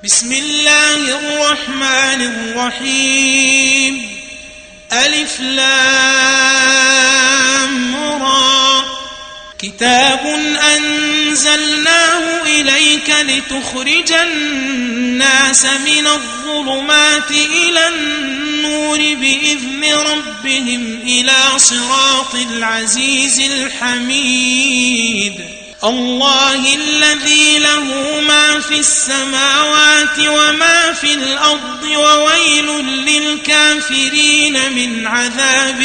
بسم الله الرحمن الرحيم ألف لام را كتاب أنزلناه إليك لتخرج الناس من الظلمات إلى النور بإذن ربهم إلى صراط العزيز الحميد الله الذي له ما في السماوات وما في الأرض وويل للكافرين من عذاب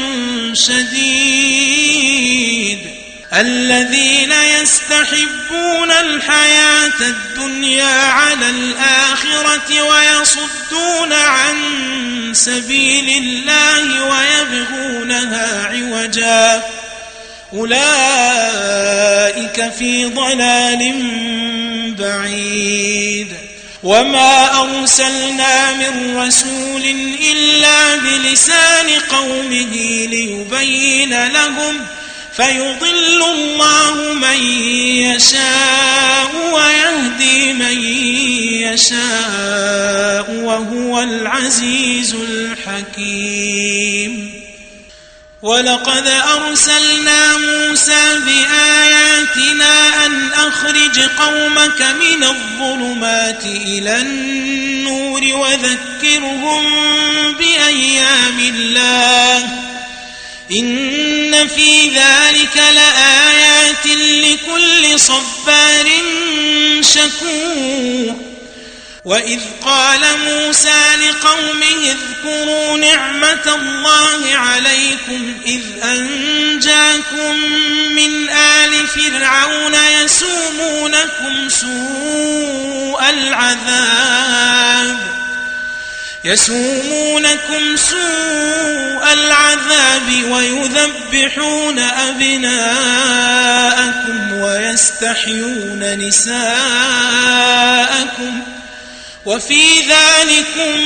شديد الذين يستحبون الحياة الدنيا على الآخرة ويصدون عن سبيل الله ويبغونها عوجا أولئك في ضلال بعيد وما أرسلنا من رسول إلا بلسان قومه ليبين لهم فيضل الله من يشاء ويهدي من يشاء وهو العزيز الحكيم ولقد أرسلنا موسى بآياتنا أن أخرج قومك من الظلمات إلى النور وذكرهم بأيام الله إن في ذلك لآيات لكل صبار شكور وإذ قال موسى لقومه اذكروا نعمة الله عليكم إذ أنجاكم من آل فرعون يسومونكم سوء العذاب ويذبحون أبناءكم ويستحيون نساءكم وفي ذلكم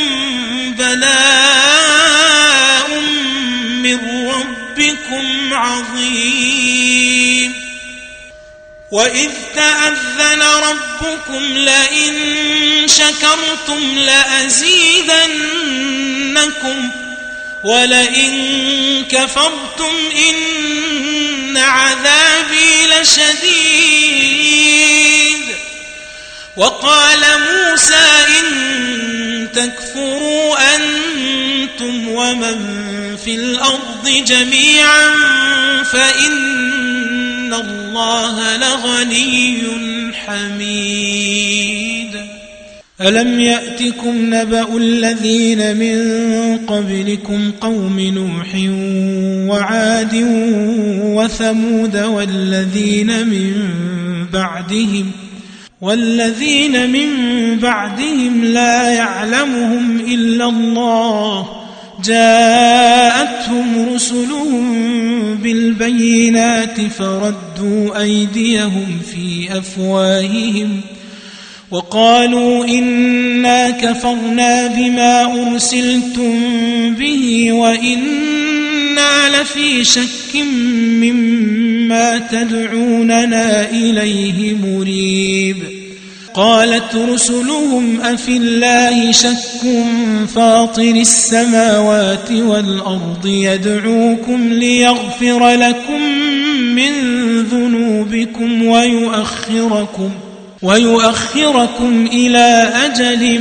بلاء من ربكم عظيم وإذ تأذن ربكم لئن شكرتم لأزيدنكم ولئن كفرتم إن عذابي لشديد وقال موسى إن تكفروا أنتم ومن في الأرض جميعا فإن الله لغني حميد ألم يأتكم نبأ الذين من قبلكم قوم نوح وعاد وثمود والذين من بعدهم لا يعلمهم إلا الله جاءتهم رسلهم بالبينات فردوا أيديهم في أفواههم وقالوا إنا كفرنا بما أرسلتم به وإنا لفي شك مما تدعوننا إليه مريب قالت رسلهم أفي الله شك فاطر السماوات والأرض يدعوكم ليغفر لكم من ذنوبكم ويؤخركم إلى أجل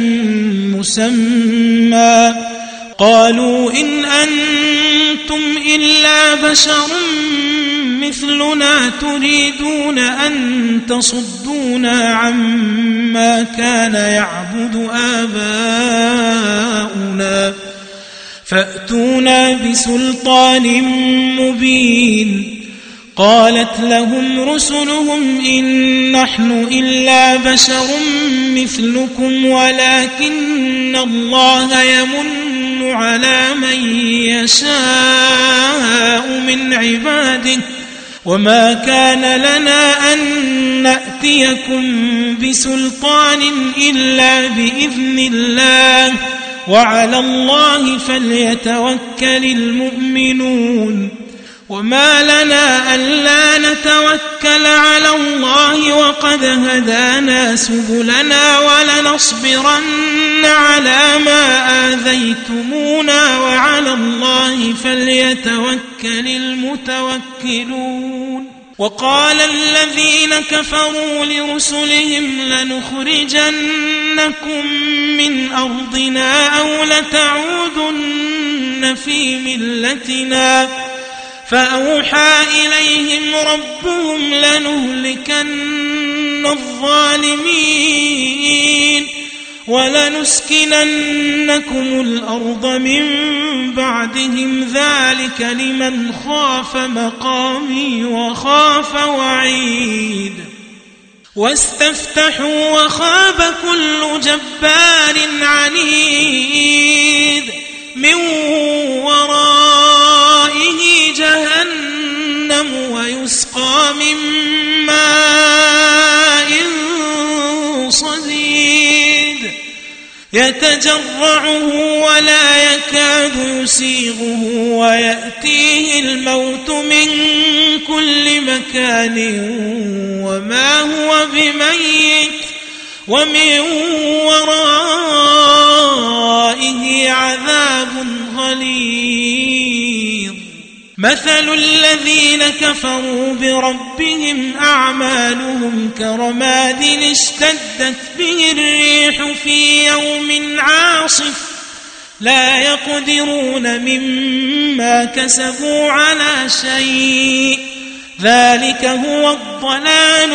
مسمى قالوا إن أنتم إلا بشر مثلنا تريدون أن تصدونا عما كان يعبد آباؤنا فأتونا بسلطان مبين قالت لهم رسلهم إن نحن إلا بشر مثلكم ولكن الله يمن على من يشاء من عباده وما كان لنا أن نأتيكم بسلطان إلا بإذن الله وعلى الله فليتوكل المؤمنون وما لنا ألا نتوكل على الله وقد هدانا سبلنا ولنصبرن على ما آذيتمونا وعلى الله فليتوكل المتوكلون وقال الذين كفروا لرسلهم لنخرجنكم من أرضنا أو لتعودن في ملتنا فأوحى إليهم ربهم لنهلكن الظالمين ولنسكننكم الأرض من بعدهم ذلك لمن خاف مقامي وخاف وعيد واستفتحوا وخاب كل جبار عنيد من ورائه جهنم ويسقى من ماء صديد يتجرعه ولا يكاد يسيغه ويأتيه الموت من كل مكان وما هو بميت ومن ورائه عذاب غليظ مثل الذين كفروا بربهم أعمالهم كرماد اشتدت به الريح في يوم عاصف لا يقدرون مما كسبوا على شيء ذلك هو الضلال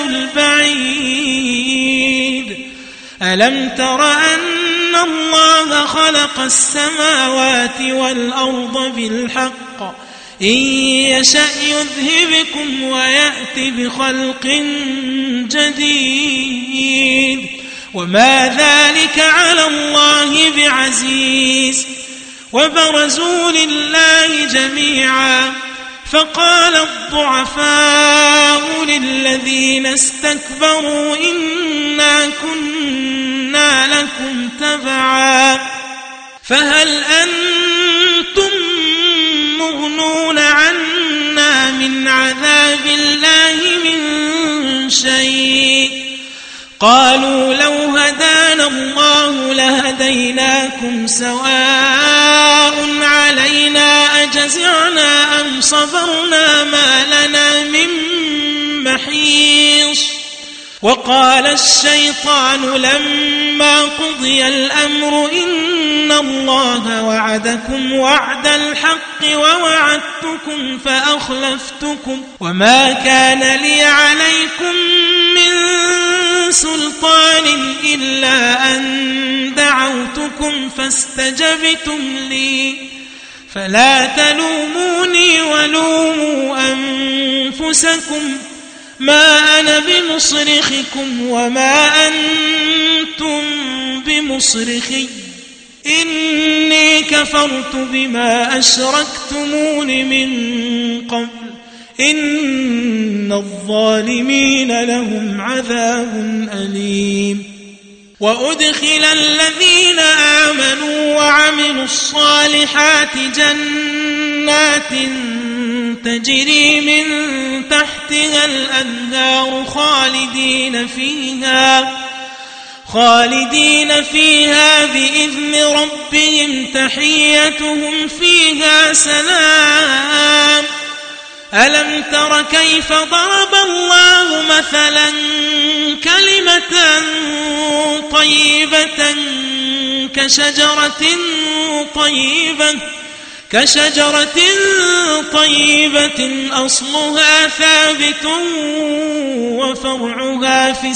البعيد ألم تر أن الله خلق السماوات والأرض بالحق إن يشأ يذهبكم ويأت بخلق جديد وما ذلك على الله بعزيز وبرزوا لله جميعا فقال الضعفاء للذين استكبروا إنا كنا لكم تبعا فهل أنتم مغنون عنا من عذاب الله من شيء قالوا لو هدانا الله لهديناكم سواء علينا أجزعنا أم صبرنا ما لنا من محيص وقال الشيطان لما قضي الأمر إن الله وعدكم وعد الحق ووعدتكم فأخلفتكم وما كان لي عليكم من سلطان إلا أن دعوتكم فاستجبتم لي فلا تلوموني ولوموا أنفسكم ما أنا بمصرخكم وما أنتم بمصرخي إني كفرت بما أشركتمون من قبل إن الظالمين لهم عذاب أليم وأدخل الذين آمنوا وعملوا الصالحات جنات تجري من تحتها الأنهار خالدين فيها بإذن ربهم تحيتهم فيها سلام ألم تر كيف ضرب الله مثلا كلمة طيبة كشجرة طيبة أصلها ثابت وفرعها في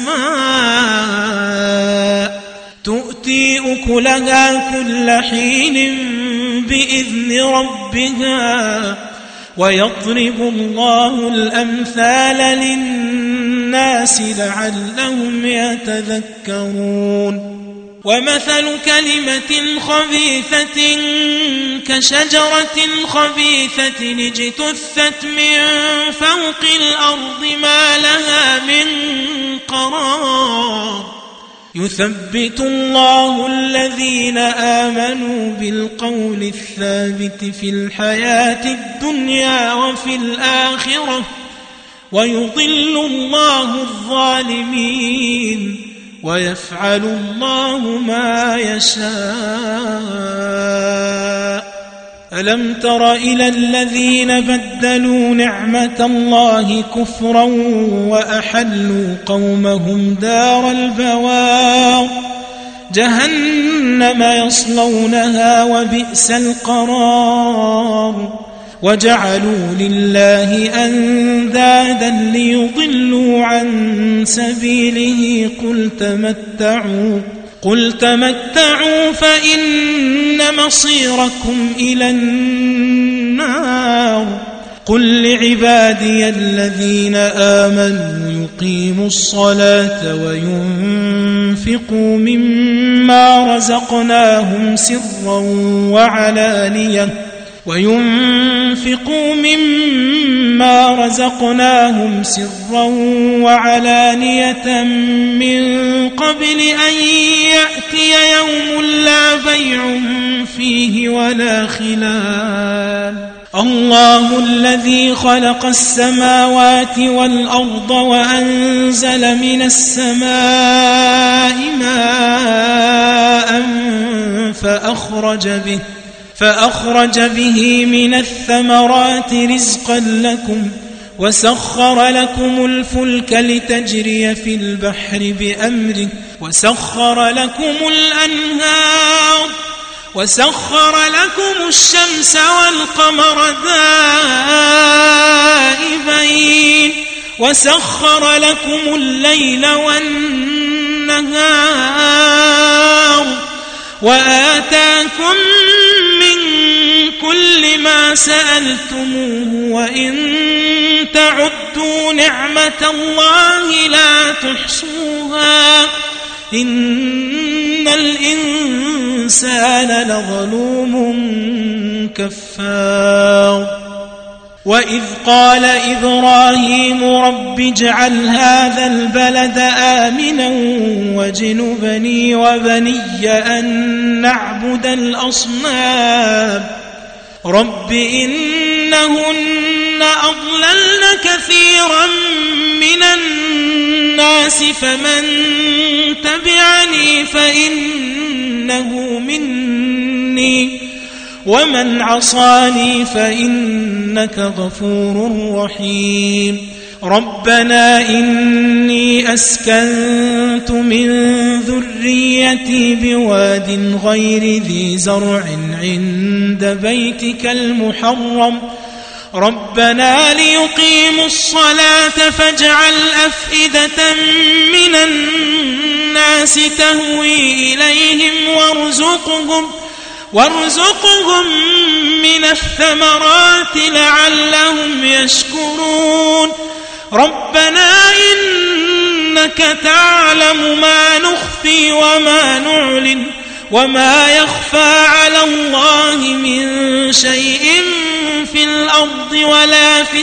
السماء تؤتي أكلها كل حين بإذن ربها ويضرب الله الأمثال للناس لعلهم يتذكرون ومثل كلمة خبيثة كشجرة خبيثة اجتثت من فوق الأرض ما لها من قرار يثبت الله الذين آمنوا بالقول الثابت في الحياة الدنيا وفي الآخرة ويضل الله الظالمين ويفعل الله ما يشاء. ألم تر إلى الذين بدلوا نعمة الله كفرا وأحلوا قومهم دار البوار جهنم يصلونها وبئس القرار وجعلوا لله أندادا ليضلوا عن سبيله قل تمتعوا فإن مصيركم إلى النار. قل لعبادي الذين آمنوا يقيموا الصلاة وينفقوا مما رزقناهم سرا وعلانية من قبل أن يأتي يوم لا بيع فيه ولا خلال. الله الذي خلق السماوات والأرض وأنزل من السماء ماء فأخرج به من الثمرات رزقا لكم وسخر لكم الفلك لتجري في البحر بأمره وسخر لكم الأنهار وسخر لكم الشمس والقمر دائبين وسخر لكم الليل والنهار وآتاكم من كل ما سألتموه وإن تعدوا نعمة الله لا تحصوها إن الإنسان لظلوم كفار. وإذ قال إبراهيم رب اجعل هذا البلد آمنا واجنبني وبني أن نعبد الأصنام رب إنهن أضللن كثيرا من الناس فمن تبعني فإنه مني ومن عصاني فإنك غفور رحيم. ربنا إني أسكنت من ذريتي بواد غير ذي زرع عند بيتك المحرم ربنا ليقيموا الصلاة فاجعل أفئدة من الناس تهوي إليهم وارزقهم من الثمرات لعلهم يشكرون. ربنا إنك تعلم ما نخفي وما نعلن وما يخفى على الله من شيء في الأرض ولا في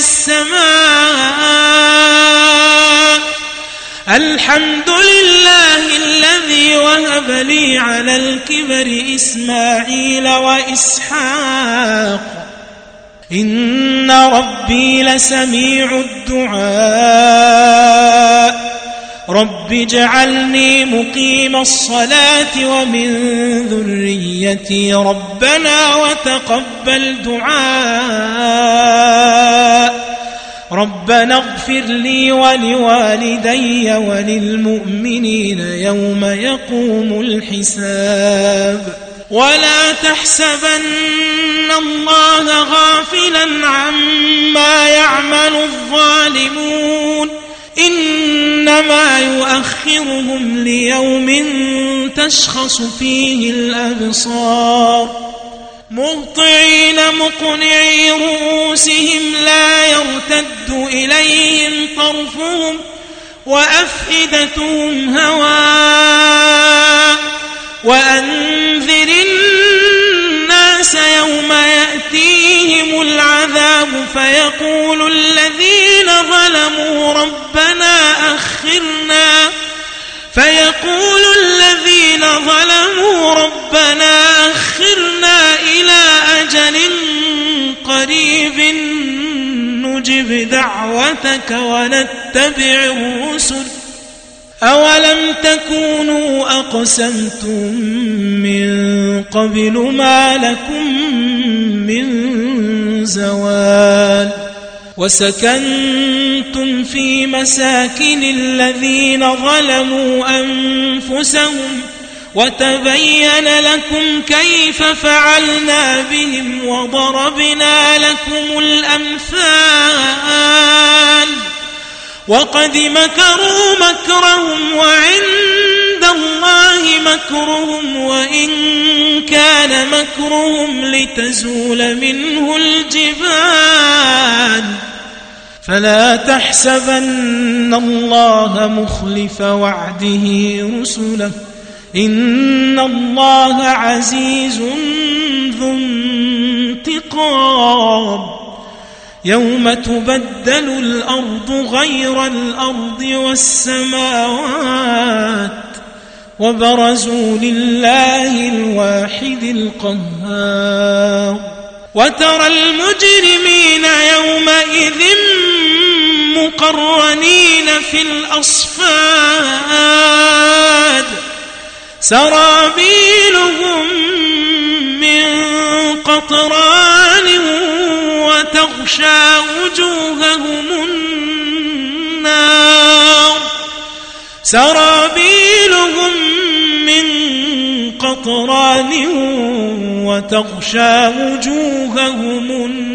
السماء. الحمد لله الذي وهب لي على الكبر إسماعيل وإسحاق إن ربي لسميع الدعاء. رب اجعلني مقيم الصلاة ومن ذريتي ربنا وتقبل دعاء. ربنا اغفر لي ولوالدي وللمؤمنين يوم يقوم الحساب. ولا تحسبن الله غافلا عما يعمل الظالمون إنما يؤخرهم ليوم تشخص فيه الأبصار مهطعين مقنعي رؤوسهم لا يرتد إليهم طرفهم وأفئدتهم هواء. وأنذر الناس يوم يأتيهم العذاب فيقول الذين ظلموا ربنا أخرنا نجب دعوتك ونتبع الرسل أولم تكونوا أقسمتم من قبل ما لكم من زوال وسكنتم في مساكن الذين ظلموا أنفسهم وتبين لكم كيف فعلنا بهم وضربنا لكم الأمثال وقد مكروا مكرهم وعند الله مكرهم وإن كان مكرهم لتزول منه الجبال فلا تحسبن الله مخلف وعده رسله إن الله عزيز ذو انتقام يوم تبدل الأرض غير الأرض والسماوات وبرزوا لله الواحد القهار وترى المجرمين يومئذ مقرنين في الأصفاد سرابيلهم من قطران وتغشى وجوههم النار سرابيلهم من قطران وتغشى وجوههم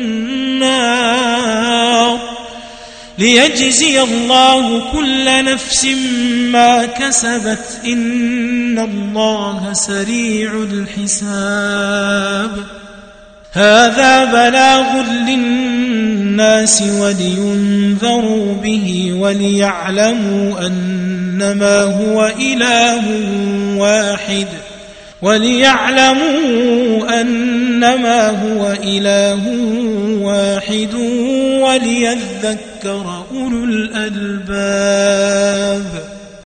النار ليجزي الله كل نفس ما كسبت إن الله سريع الحساب هذا بلاغ للناس ولينذروا به وليعلموا أنما هو إله واحد وليذكر أولو الألباب